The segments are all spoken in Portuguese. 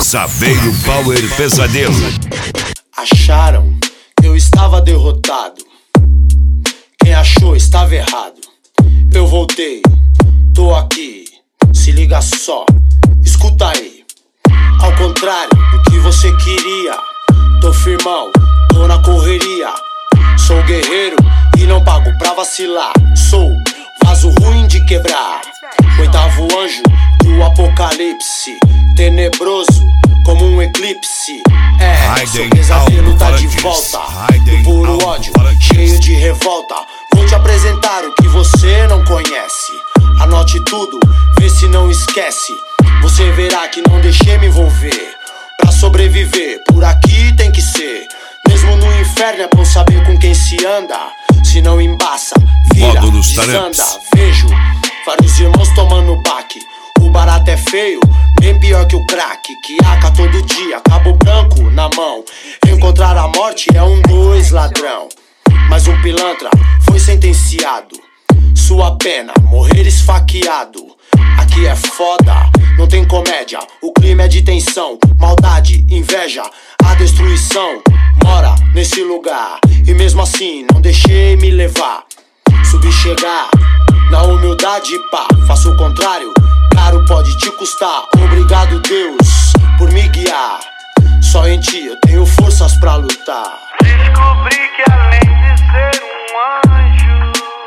Saveiro Power Pesadelo. Acharam que eu estava derrotado. Quem achou estava errado. Eu voltei, tô aqui. Se liga só, escuta aí. Ao contrário do que você queria, tô firmão, tô na correria. Sou guerreiro e não pago pra vacilar. Sou vaso ruim de quebrar, oitavo anjo do apocalipse, tenebroso como um eclipse. Seu pesadelo tá de volta, do puro ódio, cheio de revolta. Vou te apresentar o que você não conhece. Anote tudo, vê se não esquece. Você verá que não deixei me envolver. Pra sobreviver, por aqui tem que ser. Mesmo no inferno é bom saber com quem se anda. Se não embaça, vira, desanda. Vejo vários irmãos tomando baque. O barato é feio, bem pior que o crack. Que aca todo dia, cabo branco na mão. Encontrar a morte é um dois ladrão. Mas um pilantra foi sentenciado. Sua pena, morrer esfaqueado. Aqui é foda, não tem comédia. O crime é de tensão, maldade, inveja. A destruição mora nesse lugar. E mesmo assim não deixei me levar. Subi chegar, na humildade pá. Faço o contrário, caro pode te custar. Obrigado Deus por me guiar. Só em ti eu tenho forças pra lutar. Descobri que além de ser um anjo,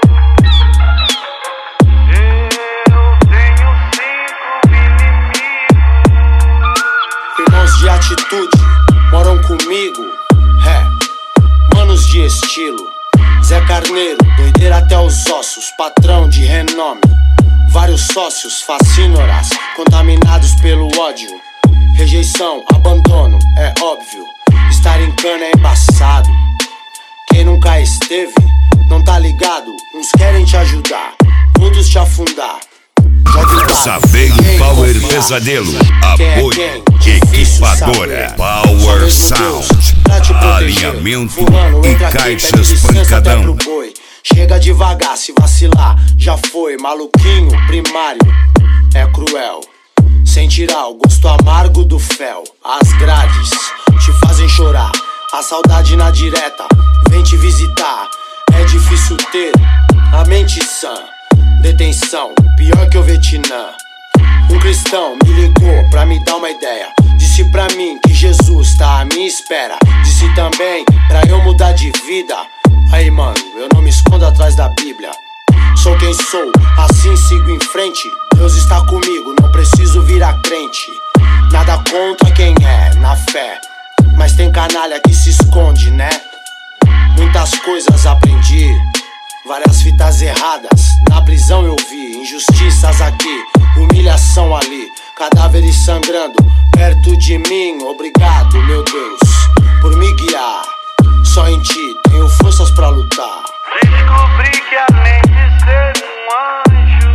eu tenho 5 inimigos. Irmãos de atitude moram comigo, manos de estilo. Zé Carneiro, doideira até os ossos, patrão de renome. Vários sócios, facínoras, contaminados pelo ódio. Rejeição, abandono, é óbvio. Estar em cana é embaçado. Quem nunca esteve, não tá ligado. Uns querem te ajudar, outros te afundar. Saveiro Power Pesadelo. Apoio Equipadora Power Sound. Alinhamento e caixas pancadão. Chega devagar, se vacilar, já foi. Maluquinho primário, é cruel. Sem tirar o gosto amargo do fel. As grades te fazem chorar. A saudade na direta vem te visitar. É difícil ter a mente sã. Detenção, pior que o Vietnã. Um cristão me ligou pra me dar uma ideia. Disse pra mim que Jesus tá à minha espera. Disse também pra eu mudar de vida. Aí mano, eu não me escondo atrás da Bíblia. Sou quem sou, assim sigo em frente. Deus está comigo, não preciso virar crente. Nada contra quem é, na fé. Mas tem canalha que se esconde, né? Muitas coisas aprendi, várias fitas erradas. Na prisão eu vi injustiças aqui, humilhação ali, cadáveres sangrando perto de mim. Obrigado, meu Deus, por me guiar. Só em ti tenho forças pra lutar. Descobri que além de ser um anjo,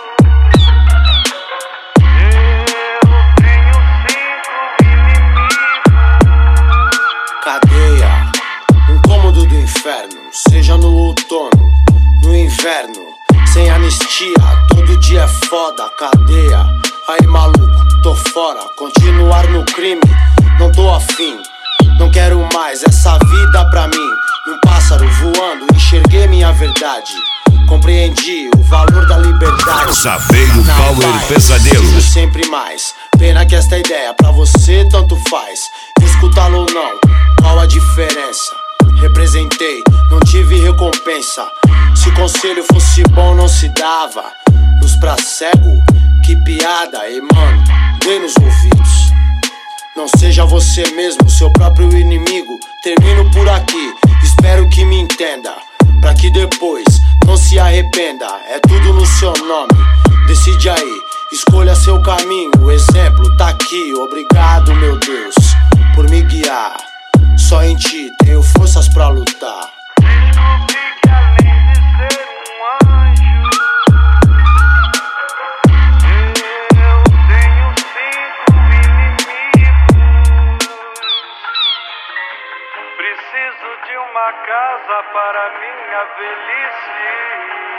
eu tenho 5 inimigos. Cadeia, um cômodo do inferno. Seja no outono, no inverno. Sem anistia, todo dia é foda. Cadeia, aí maluco, tô fora. Continuar no crime, não tô afim. Não quero mais essa vida pra mim. Um pássaro voando, enxerguei minha verdade. Compreendi o valor da liberdade. Saveiro Power Pesadelo. Sempre mais. Pena que esta ideia pra você tanto faz. Escutá-lo ou não, qual a diferença? Representei, não tive recompensa. Se conselho fosse bom não se dava. Luz pra cego, que piada. E mano, dê nos ouvidos. Não seja você mesmo, seu próprio inimigo. Termino por aqui, espero que me entenda. Pra que depois não se arrependa. É tudo no seu nome, decide aí. Escolha seu caminho, o exemplo tá aqui. Obrigado, meu Deus, por me guiar. Só em ti tenho forças pra lutar. Descobri que além de ser um anjo, eu tenho 5 inimigos. Preciso de uma casa para minha velhice.